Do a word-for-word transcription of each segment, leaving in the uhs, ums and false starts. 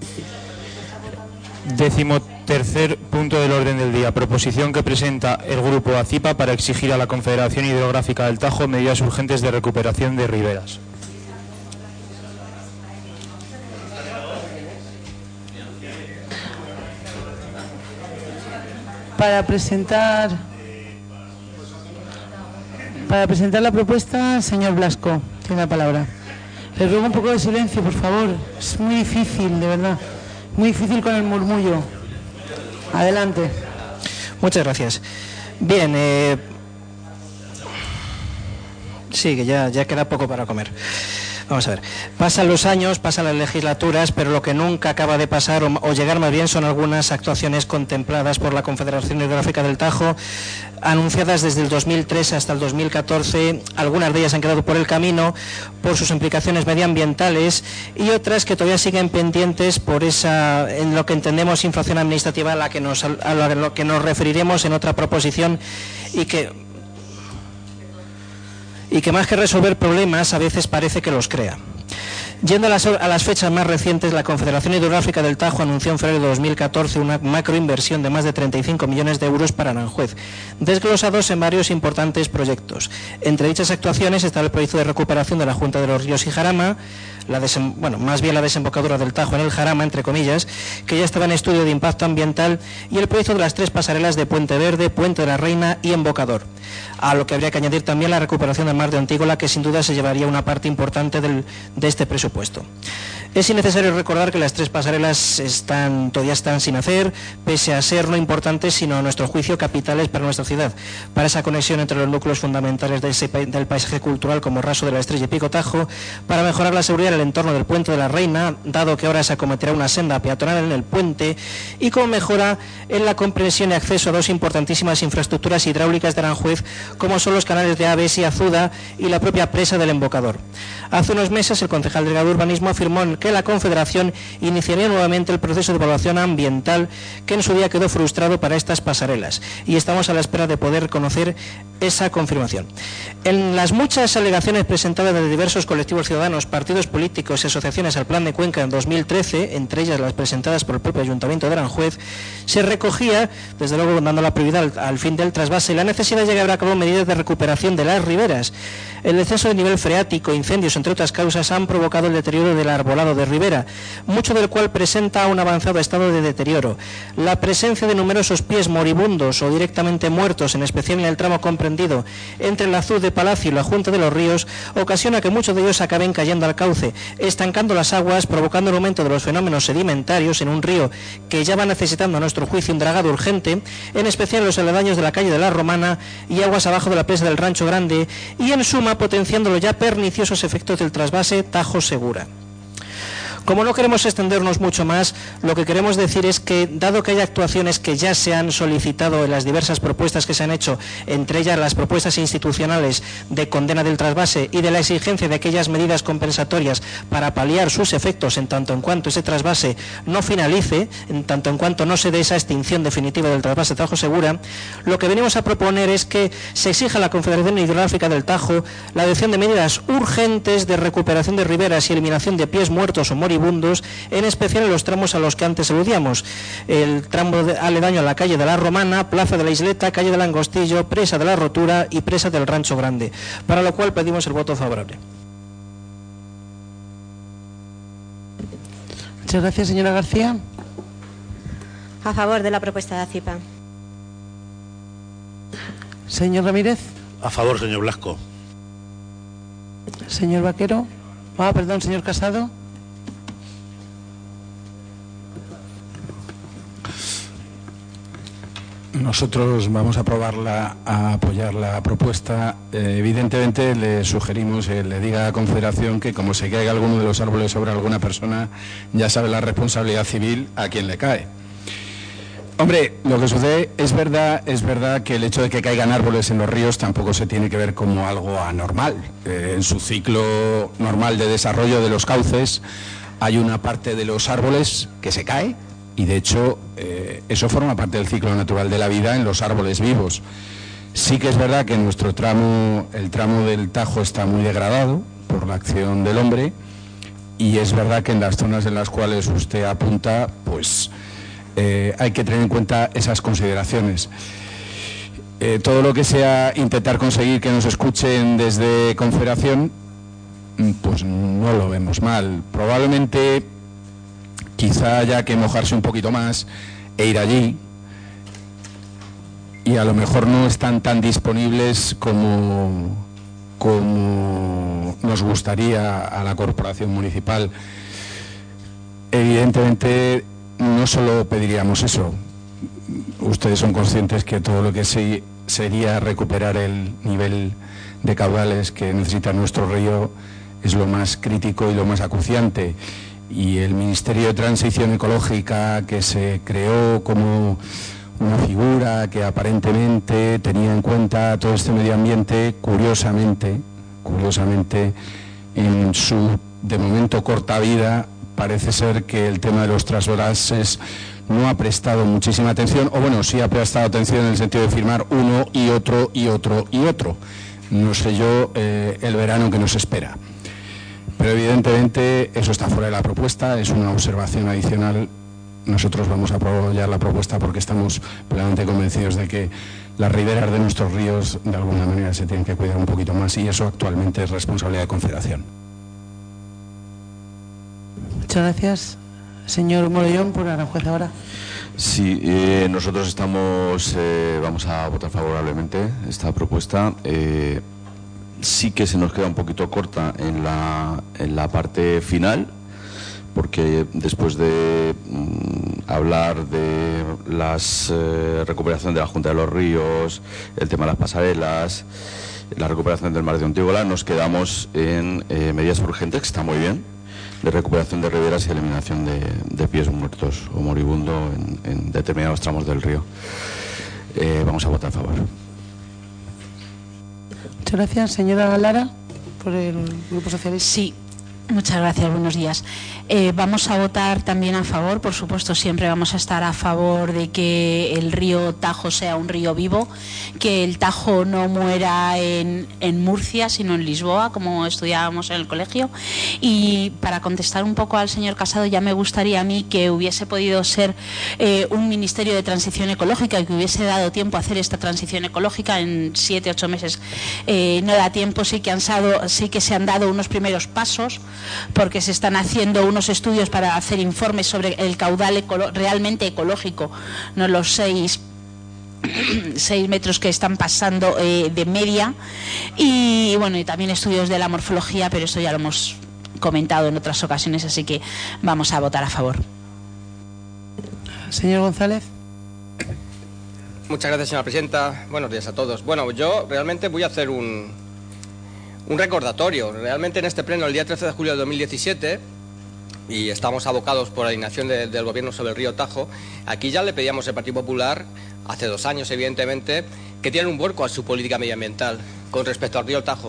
Décimo tercer punto del orden del día. Proposición que presenta el Grupo ACIPA para exigir a la Confederación Hidrográfica del Tajo medidas urgentes de recuperación de riberas. Para presentar, para presentar la propuesta, señor Blasco, tiene la palabra. Les ruego un poco de silencio, por favor. Es muy difícil, de verdad. Muy difícil con el murmullo. Adelante. Muchas gracias. Bien, eh... sí, que ya, ya queda poco para comer. Vamos a ver, pasan los años, pasan las legislaturas, pero lo que nunca acaba de pasar, o, o llegar más bien, son algunas actuaciones contempladas por la Confederación Hidrográfica del Tajo, anunciadas desde el dos mil tres hasta el dos mil catorce, algunas de ellas han quedado por el camino por sus implicaciones medioambientales y otras que todavía siguen pendientes por esa, en lo que entendemos, infracción administrativa a la que nos, a lo que nos referiremos en otra proposición y que... y que más que resolver problemas a veces parece que los crea. Yendo a las, a las fechas más recientes, la Confederación Hidrográfica del Tajo anunció en febrero de dos mil catorce una macroinversión de más de treinta y cinco millones de euros para Aranjuez, desglosados en varios importantes proyectos. Entre dichas actuaciones está el proyecto de recuperación de la Junta de los Ríos y Jarama, la desem, bueno, más bien la desembocadura del Tajo en el Jarama, entre comillas, que ya estaba en estudio de impacto ambiental, y el proyecto de las tres pasarelas de Puente Verde, Puente de la Reina y Embocador. A lo que habría que añadir también la recuperación del mar de Antígola, que sin duda se llevaría una parte importante del, de este presupuesto. Es innecesario recordar que las tres pasarelas están, todavía están sin hacer, pese a ser no importantes, sino a nuestro juicio capitales para nuestra ciudad, para esa conexión entre los núcleos fundamentales de ese, del paisaje cultural como Raso de la Estrella y Pico Tajo, para mejorar la seguridad en el entorno del Puente de la Reina, dado que ahora se acometerá una senda peatonal en el puente, y como mejora en la comprensión y acceso a dos importantísimas infraestructuras hidráulicas de Aranjuez, como son los canales de Aves y Azuda y la propia presa del Embocador. Hace unos meses el concejal delegado de Urbanismo afirmó que la Confederación iniciaría nuevamente el proceso de evaluación ambiental que en su día quedó frustrado para estas pasarelas, y estamos a la espera de poder conocer esa confirmación. En las muchas alegaciones presentadas de diversos colectivos ciudadanos, partidos políticos y asociaciones al Plan de Cuenca en dos mil trece, entre ellas las presentadas por el propio Ayuntamiento de Aranjuez, se recogía, desde luego dando la prioridad al, al fin del trasvase, la necesidad de llevar a cabo medidas de recuperación de las riberas. El descenso del nivel freático, incendios, entre otras causas, han provocado el deterioro del arbolado de ribera, mucho del cual presenta un avanzado estado de deterioro. La presencia de numerosos pies moribundos o directamente muertos, en especial en el tramo comprendido entre el Azud de Palacio y la Junta de los Ríos, ocasiona que muchos de ellos acaben cayendo al cauce, estancando las aguas, provocando el aumento de los fenómenos sedimentarios en un río que ya va necesitando, a nuestro juicio, un dragado urgente, en especial en los aledaños de la calle de la Romana y aguas abajo de la presa del Rancho Grande, y en suma potenciando los ya perniciosos efectos del trasvase Tajo Segura. Como no queremos extendernos mucho más, lo que queremos decir es que, dado que hay actuaciones que ya se han solicitado en las diversas propuestas que se han hecho, entre ellas las propuestas institucionales de condena del trasvase y de la exigencia de aquellas medidas compensatorias para paliar sus efectos en tanto en cuanto ese trasvase no finalice, en tanto en cuanto no se dé esa extinción definitiva del trasvase Tajo Segura, lo que venimos a proponer es que se exija a la Confederación Hidrográfica del Tajo la adopción de medidas urgentes de recuperación de riberas y eliminación de pies muertos o moribundos, en especial en los tramos a los que antes aludíamos, el tramo de, aledaño a la calle de la Romana, Plaza de la Isleta, calle del Angostillo, presa de la Rotura y presa del Rancho Grande, para lo cual pedimos el voto favorable. Muchas gracias, señora García. A favor de la propuesta de ACIPA. Señor Ramírez. A favor, señor Blasco. Señor Vaquero. Ah, perdón, señor Casado. Nosotros vamos a aprobarla, a apoyar la propuesta. Eh, evidentemente le sugerimos, eh, le diga a la Confederación que como se caiga alguno de los árboles sobre alguna persona, ya sabe la responsabilidad civil a quien le cae. Hombre, lo que sucede es verdad, es verdad que el hecho de que caigan árboles en los ríos tampoco se tiene que ver como algo anormal. Eh, en su ciclo normal de desarrollo de los cauces hay una parte de los árboles que se cae. Y de hecho, eh, eso forma parte del ciclo natural de la vida en los árboles vivos. Sí que es verdad que nuestro tramo, el tramo del Tajo está muy degradado por la acción del hombre, y es verdad que en las zonas en las cuales usted apunta, pues eh, hay que tener en cuenta esas consideraciones. Eh, todo lo que sea intentar conseguir que nos escuchen desde Confederación, pues no lo vemos mal. Probablemente quizá haya que mojarse un poquito más e ir allí, y a lo mejor no están tan disponibles como, como nos gustaría a la corporación municipal. Evidentemente no solo pediríamos eso. Ustedes son conscientes que todo lo que se, sería recuperar el nivel de caudales que necesita nuestro río es lo más crítico y lo más acuciante, y el Ministerio de Transición Ecológica, que se creó como una figura que aparentemente tenía en cuenta todo este medio ambiente, curiosamente, curiosamente, en su de momento corta vida, parece ser que el tema de los transvases no ha prestado muchísima atención, o bueno, sí ha prestado atención en el sentido de firmar uno y otro y otro y otro. No sé yo eh, el verano que nos espera. Pero evidentemente eso está fuera de la propuesta, es una observación adicional. Nosotros vamos a apoyar la propuesta porque estamos plenamente convencidos de que las riberas de nuestros ríos de alguna manera se tienen que cuidar un poquito más, y eso actualmente es responsabilidad de Confederación. Muchas gracias. Señor Morollón, por Aranjuez ahora. Sí, eh, nosotros estamos, eh, vamos a votar favorablemente esta propuesta. Eh, sí que se nos queda un poquito corta en la, en la parte final, porque después de mm, hablar de la eh, recuperación de la Junta de los Ríos, el tema de las pasarelas, la recuperación del mar de Ontígola, nos quedamos en eh, medidas urgentes, que está muy bien, de recuperación de riberas y eliminación de, de pies muertos o moribundos en, en determinados tramos del río. Eh, vamos a votar a favor. Muchas gracias. Señora Lara, por el Grupo Socialista. Sí. Muchas gracias, buenos días. Eh, vamos a votar también a favor, por supuesto, siempre vamos a estar a favor de que el río Tajo sea un río vivo, que el Tajo no muera en, en Murcia, sino en Lisboa, como estudiábamos en el colegio. Y para contestar un poco al señor Casado, ya me gustaría a mí que hubiese podido ser eh, un Ministerio de Transición Ecológica y que hubiese dado tiempo a hacer esta transición ecológica en siete, ocho meses. Eh, no da tiempo, sí que, han dado, sí que se han dado unos primeros pasos, porque se están haciendo unos estudios para hacer informes sobre el caudal ecolo- realmente ecológico, no los seis, seis metros que están pasando eh, de media, y bueno, y también estudios de la morfología, pero eso ya lo hemos comentado en otras ocasiones, así que vamos a votar a favor. Señor González. Muchas gracias, señora presidenta. Buenos días a todos. Bueno, yo realmente voy a hacer un Un recordatorio. Realmente en este pleno, el día trece de julio de dos mil diecisiete, y estamos abocados por la inacción de, del Gobierno sobre el río Tajo, aquí ya le pedíamos al Partido Popular, hace dos años evidentemente, que tienen un vuelco a su política medioambiental con respecto al río Tajo.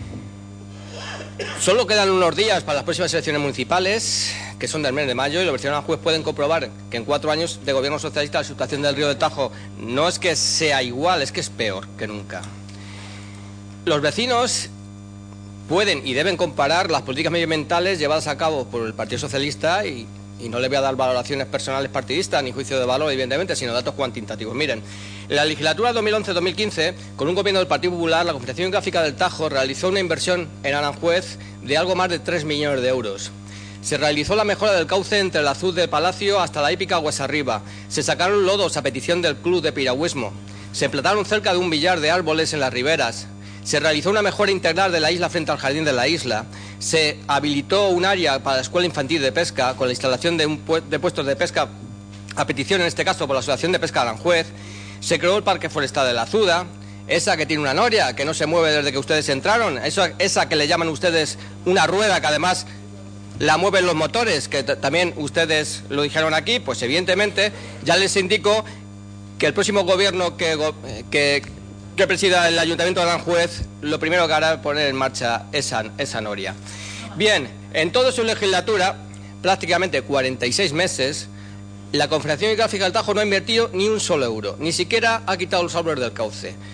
Solo quedan unos días para las próximas elecciones municipales, que son del mes de mayo, y los vecinos de Aranjuez pueden comprobar que en cuatro años de gobierno socialista la situación del río de Tajo no es que sea igual, es que es peor que nunca. Los vecinos pueden y deben comparar las políticas medioambientales llevadas a cabo por el Partido Socialista, y, y no le voy a dar valoraciones personales partidistas ni juicio de valor, evidentemente, sino datos cuantitativos. Miren, en la legislatura dos mil once dos mil quince, con un gobierno del Partido Popular, la Confederación Hidrográfica del Tajo realizó una inversión en Aranjuez de algo más de tres millones de euros. Se realizó la mejora del cauce entre el Azud del Palacio hasta la hípica Aguas Arriba. Se sacaron lodos a petición del Club de Piragüismo. Se plantaron cerca de un millar de árboles en las riberas. Se realizó una mejora integral de la isla frente al jardín de la isla. Se habilitó un área para la escuela infantil de pesca con la instalación de, un pu- de puestos de pesca a petición, en este caso, por la Asociación de Pesca de Aranjuez. Se creó el Parque Forestal de la Azuda, esa que tiene una noria, que no se mueve desde que ustedes entraron, esa, esa que le llaman ustedes una rueda, que además la mueven los motores, que t- también ustedes lo dijeron aquí. Pues evidentemente ya les indico que el próximo gobierno que... Go- que que presida el Ayuntamiento de Aranjuez, lo primero que hará es poner en marcha esa, esa noria. Bien, en toda su legislatura, prácticamente cuarenta y seis meses, la Confederación Hidrográfica del Tajo no ha invertido ni un solo euro, ni siquiera ha quitado los árboles del cauce.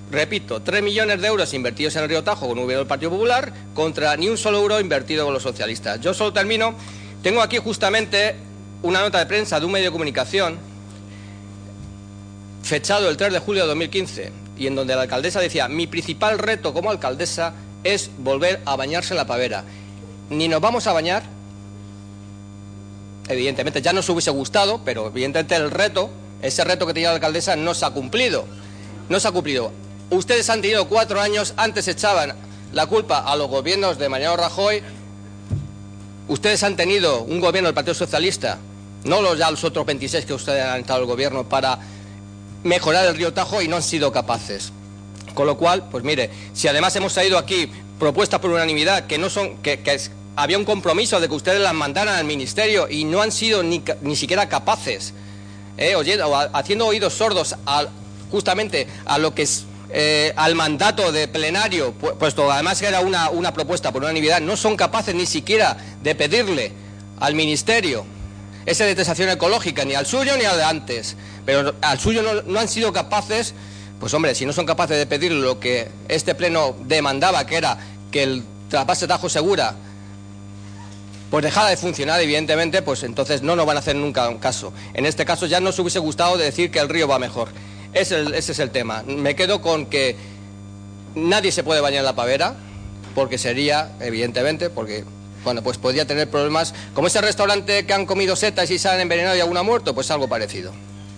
repito, tres millones de euros invertidos en el río Tajo con un gobierno del Partido Popular contra ni un solo euro invertido con los socialistas. Yo solo termino, tengo aquí justamente una nota de prensa de un medio de comunicación fechado el tres de julio de dos mil quince y en donde la alcaldesa decía: mi principal reto como alcaldesa es volver a bañarse en la Pavera. Ni nos vamos a bañar, evidentemente ya nos hubiese gustado, pero evidentemente el reto, ese reto que tenía la alcaldesa no se ha cumplido, no se ha cumplido. Ustedes han tenido cuatro años, antes echaban la culpa a los gobiernos de Mariano Rajoy, ustedes han tenido un gobierno del Partido Socialista, no los ya los otros veintiséis que ustedes han estado en el gobierno, para mejorar el río Tajo y no han sido capaces. Con lo cual, pues mire, si además hemos traído aquí propuestas por unanimidad que no son, que, que es, había un compromiso de que ustedes las mandaran al ministerio y no han sido ni, ni siquiera capaces, eh, oye, o a, haciendo oídos sordos a, justamente a lo que es eh, al mandato de plenario, pu puesto además que era una, una propuesta por unanimidad, no son capaces ni siquiera de pedirle al ministerio esa detención ecológica, ni al suyo ni al de antes, pero al suyo no, no han sido capaces. Pues hombre, si no son capaces de pedir lo que este pleno demandaba, que era que el trasvase Tajo Segura pues dejara de funcionar, evidentemente, pues entonces no nos van a hacer nunca un caso. En este caso ya nos hubiese gustado decir que el río va mejor. Ese, ese es el tema. Me quedo con que nadie se puede bañar en la Pavera, porque sería, evidentemente, porque bueno, pues podría tener problemas, como ese restaurante que han comido setas y se han envenenado y alguno ha muerto, pues algo parecido.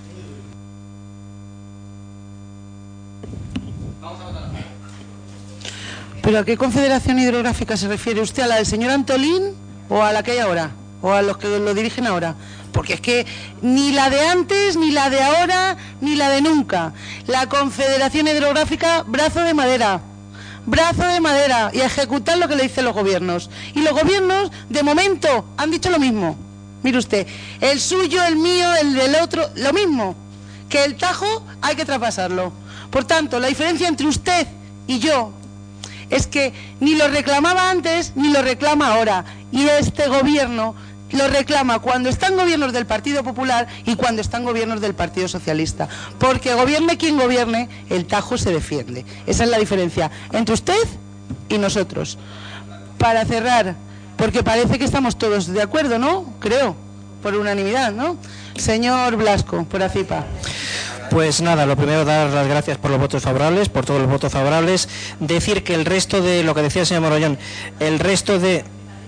¿Pero a qué confederación hidrográfica se refiere usted? ¿A la del señor Antolín o a la que hay ahora? ¿O a los que lo dirigen ahora? Porque es que ni la de antes, ni la de ahora, ni la de nunca. La confederación hidrográfica, brazo de madera. Brazo de madera. Y a ejecutar lo que le dicen los gobiernos. Y los gobiernos, de momento, han dicho lo mismo. Mire usted, el suyo, el mío, el del otro, lo mismo. Que el Tajo hay que traspasarlo. Por tanto, la diferencia entre usted y yo es que ni lo reclamaba antes ni lo reclama ahora. Y este gobierno lo reclama cuando están gobiernos del Partido Popular y cuando están gobiernos del Partido Socialista. Porque gobierne quien gobierne, el Tajo se defiende. Esa es la diferencia entre usted y nosotros. Para cerrar, porque parece que estamos todos de acuerdo, ¿no? Creo, por unanimidad, ¿no? Señor Blasco, por ACIPA. Pues nada, lo primero dar las gracias por los votos favorables, por todos los votos favorables. Decir que el resto de, lo que decía el señor Morollón, el resto de...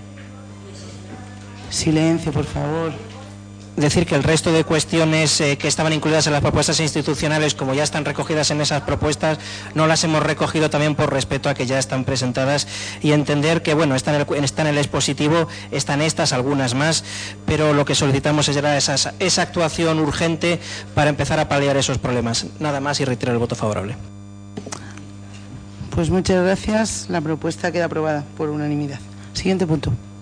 Silencio, por favor. Decir que el resto de cuestiones eh, que estaban incluidas en las propuestas institucionales, como ya están recogidas en esas propuestas, no las hemos recogido también por respeto a que ya están presentadas y entender que, bueno, están en el, está en el expositivo, están estas, algunas más, pero lo que solicitamos es ya esa, esa actuación urgente para empezar a paliar esos problemas. Nada más y retiro el voto favorable. Pues muchas gracias. La propuesta queda aprobada por unanimidad. Siguiente punto.